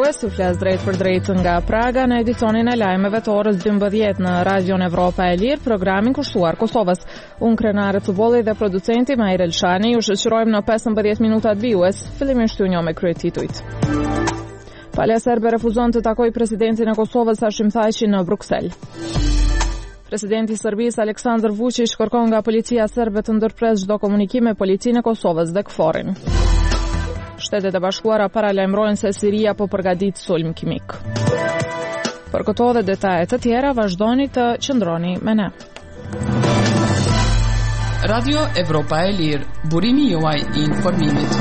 dëgjues, ju flas drejt për drejt nga Praga në edicionin e lajmeve të orës 12 në Radion Evropa e Lirë, programin kushtuar Kosovës. Unë krenare të bolli dhe producenti Majr Elshani, ju shoqërojmë në 15 minutat vijues, fillimisht ju njoh me kryet titujt. Palja serbe refuzon të takojë presidentin e Kosovës Hashim Thaçi në Bruksel. Presidenti i Serbisë Aleksandar Vučić kërkon nga policia serbe të ndërpres çdo komunikim me policinë e Kosovës dhe KFOR-in. Shtetet e Bashkuara paralajmërojnë se Siria po përgatit sulm kimik. Për këto dhe detajet të tjera, vazhdoni të qëndroni me ne. Radio Evropa e Lirë, burimi juaj i informimit.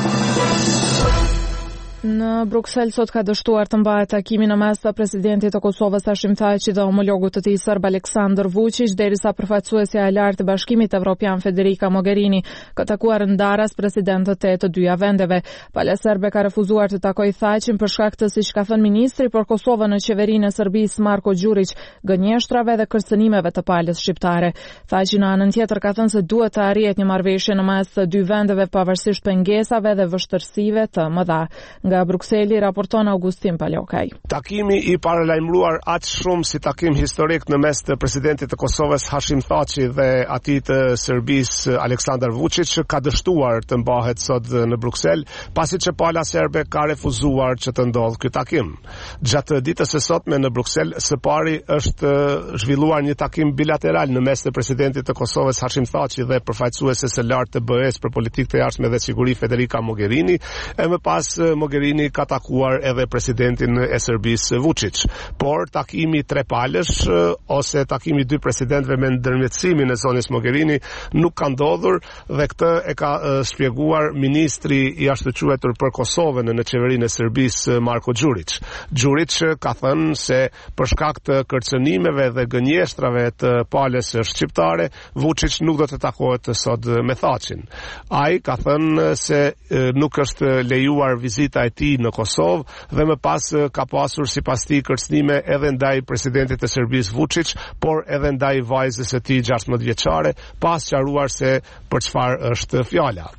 Në Bruksel sot ka dështuar të mbahet takimi në mes të presidentit të Kosovës Hashim Thaçi dhe homologut të tij serb Aleksandar Vučić, derisa përfaqësuesja e lartë e Bashkimit Evropian Federica Mogherini ka takuar ndaras presidentët e të dyja vendeve. Palja serbe ka refuzuar të takojë Thaçin për shkak të, siç ka thënë ministri për Kosovën në qeverinë e Serbisë Marko Đurić, gënjeshtrave dhe kërcënimeve të palës shqiptare. Thaçi në anën tjetër ka thënë se duhet të arrihet një marrëveshje në mes të dy vendeve pavarësisht pengesave dhe vështirësive të mëdha. Nga Brukseli raporton Augustin Palokaj. Takimi i paralajmëruar aq shumë si takim historik në mes të presidentit të Kosovës Hashim Thaçi dhe atij të Serbisë Aleksandar Vučić ka dështuar të mbahet sot në Bruksel, pasi që pala serbe ka refuzuar që të ndodhë ky takim. Gjatë ditës së sotme në Bruksel, së pari është zhvilluar një takim bilateral në mes të presidentit të Kosovës Hashim Thaçi dhe përfaqësueses së lartë të BE-s për politikë të jashtme dhe siguri Federica Mogherini, e më pas Mogherini ka takuar edhe presidentin e Serbisë Vučić. Por takimi tre palësh ose takimi dy presidentëve me ndërmjetësimin e zonës Mogherini nuk ka ndodhur dhe këtë e ka shpjeguar ministri i jashtëquajtur për Kosovën në qeverinë e Serbisë Marko Đurić. Đurić ka thënë se për shkak të kërcënimeve dhe gënjeshtrave të palës shqiptare, Vučić nuk do të takohet sot me Thaçin. Ai ka thënë se nuk është lejuar vizita e tij në Kosovë dhe më pas ka pasur sipas tij kërcënime edhe ndaj presidentit të Serbisë Vučić, por edhe ndaj vajzës së tij 16 vjeçare, pa sqaruar se për çfarë është fjala.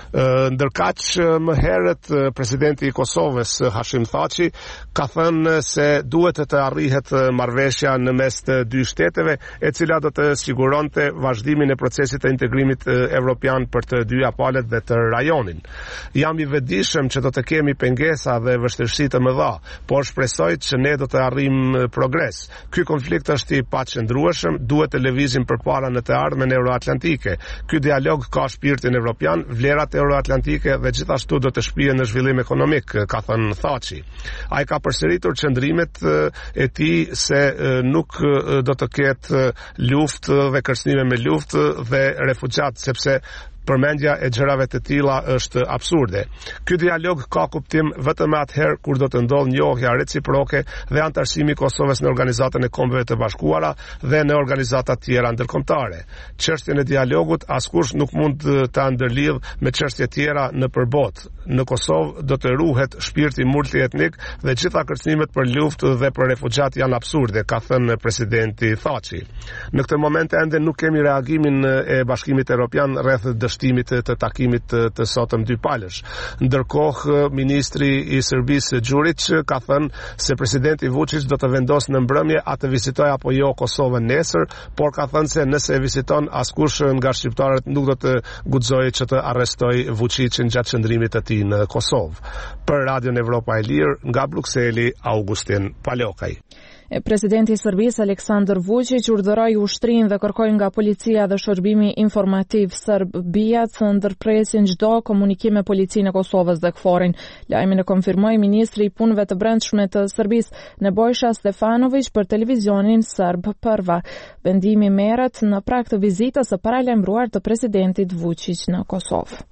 Ndërkaq më herët presidenti i Kosovës Hashim Thaçi ka thënë se duhet të arrihet marrëveshja në mes të dy shteteve, e cila do të siguronte vazhdimin e procesit të integrimit evropian për të dyja palët dhe të rajonin. Jam i vetëdijshëm që do të kemi pengesa dhe vështirësi të mëdha, por shpresoj që ne do të arrijmë progres. Ky konflikt është i paqëndrueshëm, duhet të lëvizim përpara në të ardhmen euroatlantike. Ky dialog ka shpirtin evropian, vlerat euroatlantike dhe gjithashtu do të shpihen në zhvillim ekonomik, ka thënë Thaçi. Ai ka përsëritur qëndrimet e tij se nuk do të ketë luftë dhe kërcënime me luftë dhe refugjat, sepse përmendja e gjërave të tilla është absurde. Ky dialog ka kuptim vetëm atëherë kur do të ndodhë njohja reciproke dhe antarësimi i Kosovës në Organizatën e Kombeve të Bashkuara dhe në organizata tjera ndërkombëtare. Çështjen e dialogut askush nuk mund ta ndërlidh me çështje tjera në përbot. Në Kosovë do të ruhet shpirti multietnik dhe gjitha kërcënimet për luftë dhe për refugjat janë absurde, ka thënë presidenti Thaçi. Në këtë moment ende nuk kemi reagimin e Bashkimit Evropian rreth dështimit të takimit të sotëm dy palësh. Ndërkohë, ministri i Serbisë Đurić ka thënë se presidenti Vučić do të vendosë në mbrëmje a të vizitojë apo jo Kosovën nesër, por ka thënë se nëse e viziton, askush nga shqiptarët nuk do të guxojë që të arrestojë Vučićin gjatë qëndrimit të tij në Kosovë. Për Radion Evropa e Lirë, nga Brukseli, Augustin Palokaj. Presidenti i Serbisë Aleksandar Vučić urdhëroi ushtrinë dhe kërkoi nga policia dhe shërbimi informativ serb BIA të ndërpresin çdo komunikim me policinë e Kosovës dhe KFOR-in. Lajmin e konfirmoi ministri i punëve të brendshme të Serbisë Nebojša Stefanović për televizionin serb Prva. Vendimi merret në prag të vizitës së paralajmëruar të presidentit Vučić në Kosovë.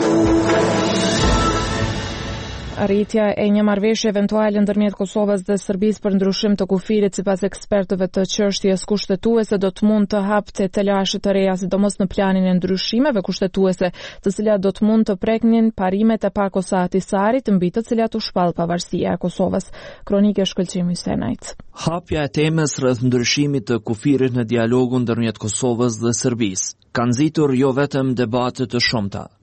Arritja e një marrëveshje eventuale ndërmjet Kosovës dhe Serbisë për ndryshim të kufirit sipas ekspertëve të çështjes kushtetuese do të mund të hapte telashe të reja, sidomos në planin e ndryshimeve kushtetuese, të cilat do të mund të preknin parimet e Pakosa-Ahtisarit, mbi të cilat u shpall pavarësia e Kosovës. Kronike shkëlqim Hysenajt. Hapja e temës rreth ndryshimit të kufirit në dialogun ndërmjet Kosovës dhe Serbisë ka nxitur jo vetëm debate të shumta,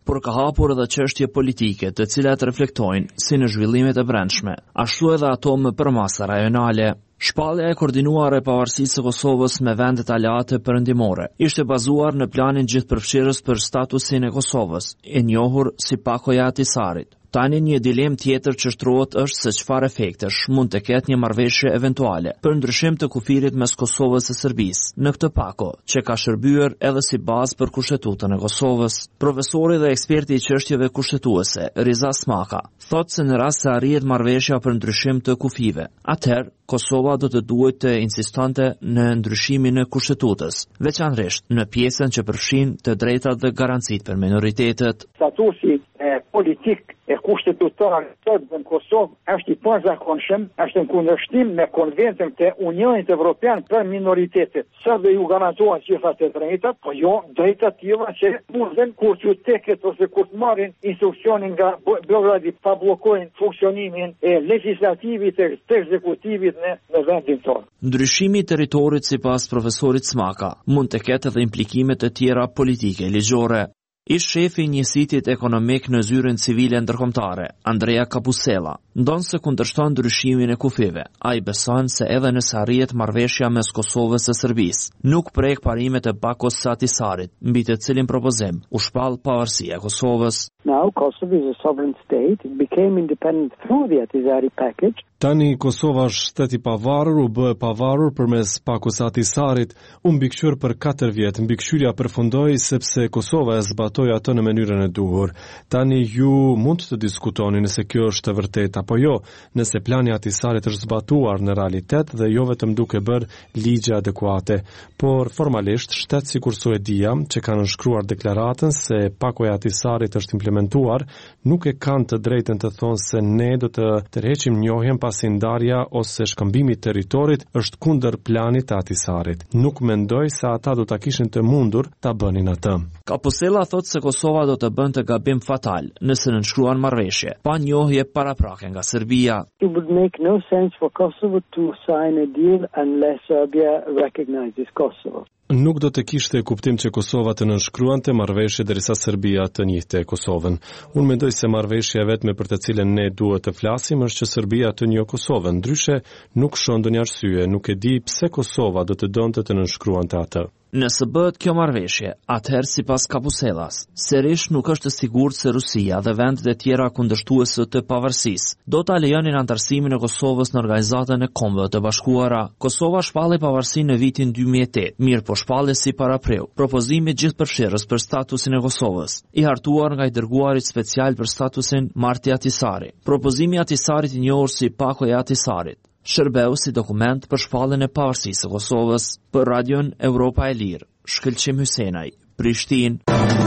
por ka hapur edhe çështje politike, të cilat reflektojnë si në zhvillimet e brendshme, ashtu edhe ato më përmasa rajonale. Shpallja e koordinuar e pavarësisë së Kosovës me vendet aleate perëndimore ishte bazuar në planin gjithëpërfshirës për statusin e Kosovës, e njohur si pakoja e Atisarit. Tani një dilem tjetër që shtrohet është se çfarë efektesh mund të ketë një marrëveshje eventuale për ndryshim të kufirit mes Kosovës e Serbisë në këtë pako, që ka shërbyer edhe si bazë për Kushtetutën e Kosovës. Profesori dhe eksperti i çështjeve kushtetuese, Riza Smaka, thotë se në rast se arrihet marrëveshja për ndryshim të kufive, atëherë Kosova do të duhet të insistonte në ndryshimin e Kushtetutës, veçanërisht në pjesën që përfshin të drejtat dhe garancitë për minoritetet. Statusi politik e kushtetutar sot në Kosovë është i pazakonshëm, është në kundërshtim me konventin të Unionit Evropian për minoritetet. Sa do ju garantohen gjitha të drejtat, po jo drejtat tilla që mundën kur qytetet ose kur të marrin instruksionin nga Beogradi pa bllokojnë funksionimin e legjislativit e të ekzekutivit në vendin tonë. Ndryshimi i territorit sipas profesorit Smaka mund të ketë edhe implikime të tjera politike ligjore. Ish shefi i njësitit ekonomik në zyrën civile ndërkombëtare, Andrea Kapusela, ndonë se kundërshton ndryshimin e kufive. Ai beson se edhe nëse arrihet marrëveshja mes Kosovës e Serbisë, nuk prek parimet e pakos së Atisarit, mbi të cilin propozim u shpall pavarësia e Kosovës. Now Kosovo is a sovereign state. It became independent through the Atisari package. Tani Kosova është shtet i pavarur, u bë pavarur përmes pakos së Atisarit, u mbikëqyr për 4 vjet. Mbikëqyrja përfundoi sepse Kosova e zbatoi atë në mënyrën e duhur. Tani ju mund të diskutoni nëse kjo është e vërtetë apo jo, nëse plani i Atisarit është zbatuar në realitet dhe jo vetëm duke bërë ligje adekuate, por formalisht shtet sikur Suedia, që kanë nënshkruar deklaratën se pakoja e Atisarit është implementuar, nuk e kanë të drejtën të thonë se ne do të tërheqim njohjen pasi ndarja ose shkëmbimi i territorit është kundër planit të Atisarit. Nuk mendoj se ata do ta kishin të mundur ta bënin atë. Kapusela thotë se Kosova do të bënte gabim fatal nëse nënshkruan marrëveshje pa njohje paraprake nga Serbia. It would make no sense for Kosovo to sign a deal unless Serbia recognizes Kosovo. Nuk do të kishte kuptim që Kosova të nënshkruante marrëveshje derisa Serbia të njihte Kosovën. Unë mendoj se marrëveshja e vetme për të cilën ne duhet të flasim është që Serbia të njohë Kosovën. Ndryshe nuk shoh ndonjë arsye, nuk e di pse Kosova do të donte të nënshkruante atë. Nëse bëhet kjo marrëveshje, atëherë sipas Kapuselas, sërish nuk është e sigurt se Rusia dhe vendet e tjera kundërshtuese të pavarësisë do ta lejonin antarësimin e Kosovës në Organizatën e Kombeve të Bashkuara. Kosova shpalli pavarësinë në vitin 2008, mirë po shpalli si parapreu propozimi gjithëpërfshirës për statusin e Kosovës, i hartuar nga i dërguarit special për statusin Marti Atisari. Propozimi i Atisarit i njohur si pakoja e Atisarit shërbeu si dokument për shpalljen e pavarësisë së Kosovës. Për Radion Evropa e Lirë, Shkëlqim Hysenaj, Prishtinë.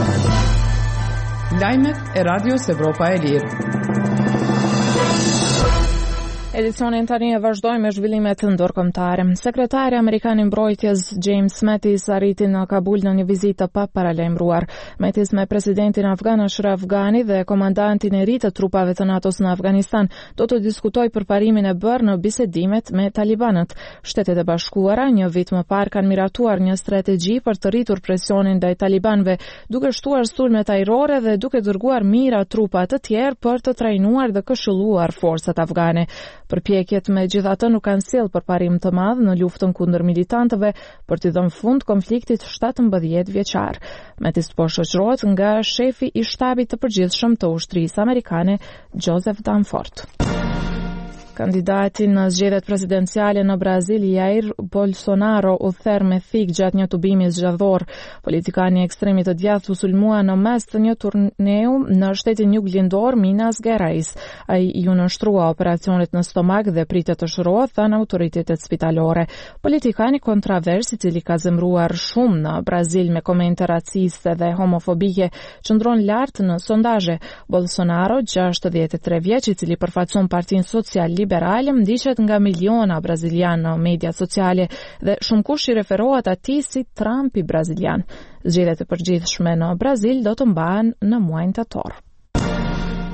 Lajmet e Radios Evropa e Lirë. Edicionin tani e vazhdojmë me zhvillimet ndërkombëtare. Sekretari amerikan i mbrojtjes James Mattis arriti në Kabul në një vizitë pa paralajmëruar. Mattis me presidentin afgan Ashraf Ghani dhe komandantin e ri të trupave të NATO-s në Afganistan do të diskutojë përparimin e bërë në bisedimet me talibanët. Shtetet e Bashkuara një vit më parë kanë miratuar një strategji për të rritur presionin ndaj talibanëve, duke shtuar sulme ajrore dhe duke dërguar mijëra trupa të tjerë për të trajnuar dhe këshilluar forcat afgane. Përpjekjet megjithatë nuk kanë sjellë përparim të madh në luftën kundër militantëve për të dhënë fund konfliktit 17 vjeçar. Mattis po shoqërohet nga shefi i shtabit të përgjithshëm të ushtrisë amerikane, Joseph Dunford. Kandidati në zgjedhjet presidenciale në Brazil, Jair Bolsonaro, u therr me thik gjatë një tubimi zgjedhor. Politikani ekstremit të djathtë u sulmua në mes të një turneu në shtetin juglindor Minas Gerais. Ai ju nënshtrua operacionit në stomak dhe pritet të shërohet, thanë autoritetet spitalore. Politikani kontrovers, i cili ka zemruar shumë në Brazil me komente raciste dhe homofobike, qëndron lart në sondazhe. Bolsonaro, 63 vjeç, i cili përfaqëson Partinë Social Liberal, ndiqet nga miliona brazilianë në media sociale dhe shumë kush i referohet atij si Trumpi brazilian. Zgjedhjet e përgjithshme në Brazil do të mbahen në muajin tetor.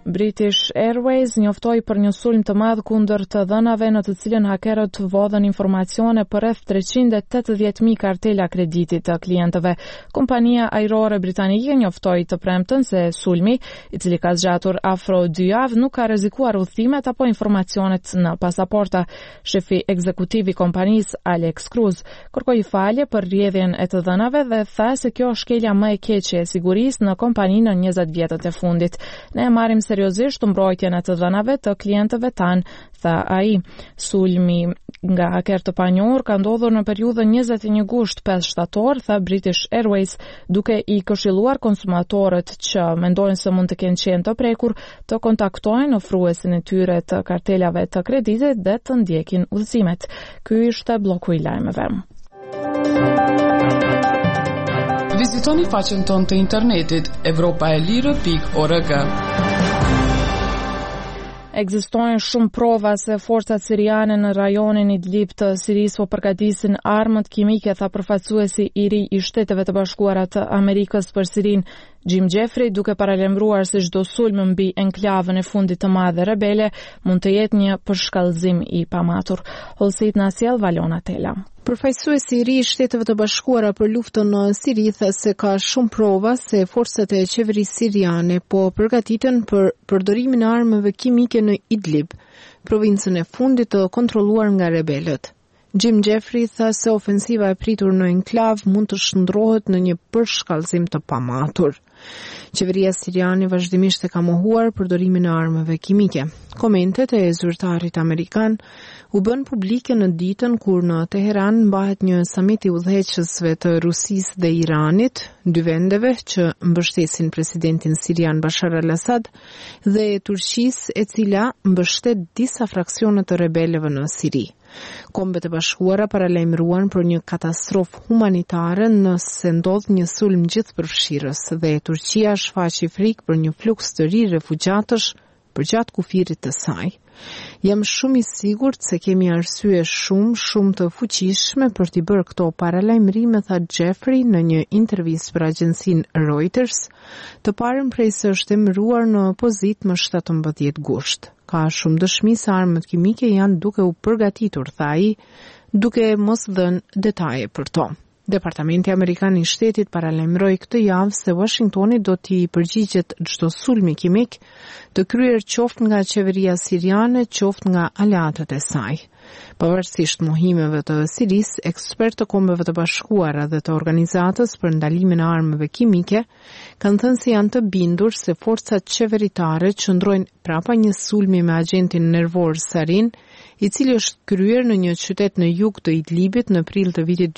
British Airways njoftoi për një sulm të madh kundër të dhënave në të cilën hakerët vodhën informacione për rreth 380.000 kartela krediti të klientëve. Kompania ajrore britanike njoftoi të premten se sulmi, i cili ka zgjatur afro 2 javë, nuk ka rrezikuar udhëtimet apo informacionet në pasaporta. Shefi ekzekutiv i kompanisë, Alex Cruz, kërkoi falje për rrjedhjen e të dhënave dhe tha se kjo është shkelja më e keqe e sigurisë në kompaninë në 20 vjetët e fundit. Ne marrim seriozisht mbrojtjen e të dhënave të klientëve tanë, tha ai. Sulmi nga haker të panjohur ka ndodhur në periudhën 21 gusht 5 shtator, tha British Airways, duke i këshilluar konsumatorët që mendojnë se mund të kenë qenë të prekur të kontaktojnë ofruesin e tyre të kartelave të kreditit dhe të ndjekin udhëzimet. Ky ishte bloku i lajmeve. Vizitoni faqen tonë të internetit evropaelire.org. Ekzistojnë shumë prova se forcat siriane në rajonin Idlib të Sirisë po përgatisin armët kimike, tha përfaqësuesi i ri i Shteteve të Bashkuara të Amerikës për Sirinë, Jim Jeffrey, duke paralajmëruar se çdo sulm mbi enklavën e fundit të madhe rebele mund të jetë një përshkallëzim i pamatur. Holsit na sjell Valona Tela. Përfaqësuesi i ri i Shteteve të Bashkuara për luftën në Siri tha se ka shumë prova se forcat e qeverisë siriane po përgatiten për përdorimin e armëve kimike në Idlib, provincën e fundit të kontrolluar nga rebelët. Jim Jeffrey tha se ofensiva e pritur në enklav mund të shndrohet në një përshkallëzim të pamatur. Qeveria siriane vazhdimisht e ka mohuar përdorimin e armëve kimike. Komentet e zyrtarit amerikan u bën publike në ditën kur në Teheran mbahet një samit i udhëheqësve të Rusisë dhe Iranit, dy vendeve që mbështesin presidentin sirian Bashar al-Assad, dhe Turqisë, e cila mbështet disa fraksione të rebelëve në Siri. Kombet e Bashkuara paralajmëruan për një katastrofë humanitare nëse ndodh një sulm gjithëpërfshirës dhe Turqia shfaqi frikë për një fluks të ri refugjatësh përgjatë kufirit të saj. Jam shumë i sigurt se kemi arsye shumë të fuqishme për t'i bërë këto paralajmërime, tha Jeffrey në një intervistë për agjencinë Reuters, të parën prej se është emëruar në pozitë më 17 gusht. Ka shumë dëshmi se armët kimike janë duke u përgatitur, tha ai, duke mos dhënë detaje për to. Departamenti Amerikan i Shtetit paralajmëroi këtë javë se Washingtoni do t'i përgjigjet çdo sulmi kimik të kryer qoftë nga qeveria siriane, qoftë nga aleatët e saj. Pavarësisht mohimeve të Sirisë, ekspertë të Kombeve të Bashkuara dhe të Organizatës për ndalimin e armëve kimike kanë thënë se janë të bindur se forcat qeveritare qëndrojnë prapa një sulmi me agentin nervor sarin, i cili është kryer në një qytet në jug të Idlibit në prill të vitit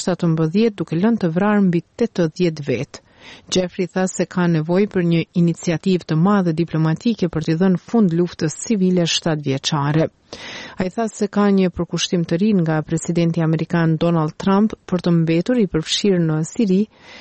2017 duke lënë të vrarë mbi 80 vetë. Jeffrey tha se ka nevojë për një iniciativë të madhe diplomatike për t'i dhënë fund luftës civile 7 vjeçare. Ai tha se ka një përkushtim të ri nga presidenti amerikan Donald Trump për të mbetur i përfshirë në Siri,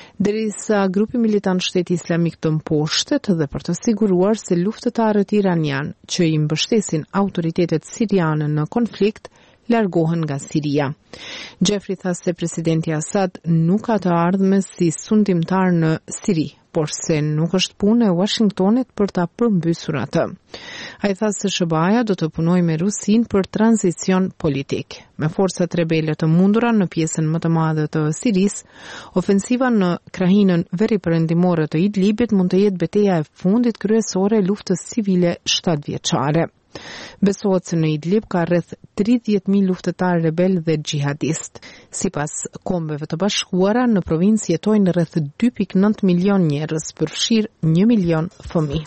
derisa grupi militant Shteti Islamik të mposhtet dhe për të siguruar se luftëtarët iranian që i mbështesin autoritetet siriane në konflikt largohen nga Siria. Jeffrey tha se presidenti Assad nuk ka të ardhme si sundimtar në Siri, por se nuk është punë e Washingtonit për ta përmbysur atë. Ai tha se SBA-ja do të punojë me Rusinë për tranzicion politik. Me forcat rebele të mundura në pjesën më të madhe të Sirisë, ofensiva në krahinën veriperëndimore të Idlibit mund të jetë betejë e fundit kryesore e luftës civile 7 vjeçare. Besohet se në Idlib ka rreth 30.000 luftëtarë rebel dhe xhihadist. Sipas Kombeve të Bashkuara, në provincë jetojnë rreth 2.9 milion njerëz, përfshirë 1 milion fëmijë.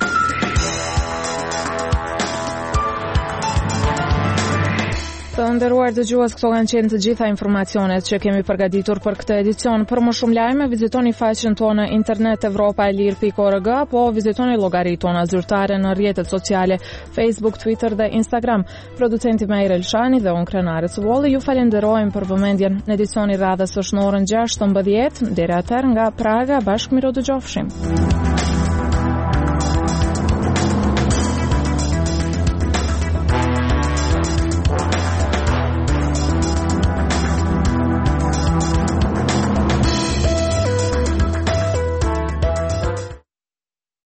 Të nderuar dëgjues, këto kanë qenë të gjitha informacionet që kemi përgatitur për këtë edicion. Për më shumë lajme, vizitoni faqen tonë internet evropaelir.org apo vizitoni llogaritë tona zyrtare në rrjetet sociale Facebook, Twitter dhe Instagram. Producenti Meir Elshani dhe unë Krenare Cuvolli ju falenderojmë për vëmendjen. Në edicionin radhës është në orën 16:00 deri atëherë nga Praga, bashkë miro dëgjofshim.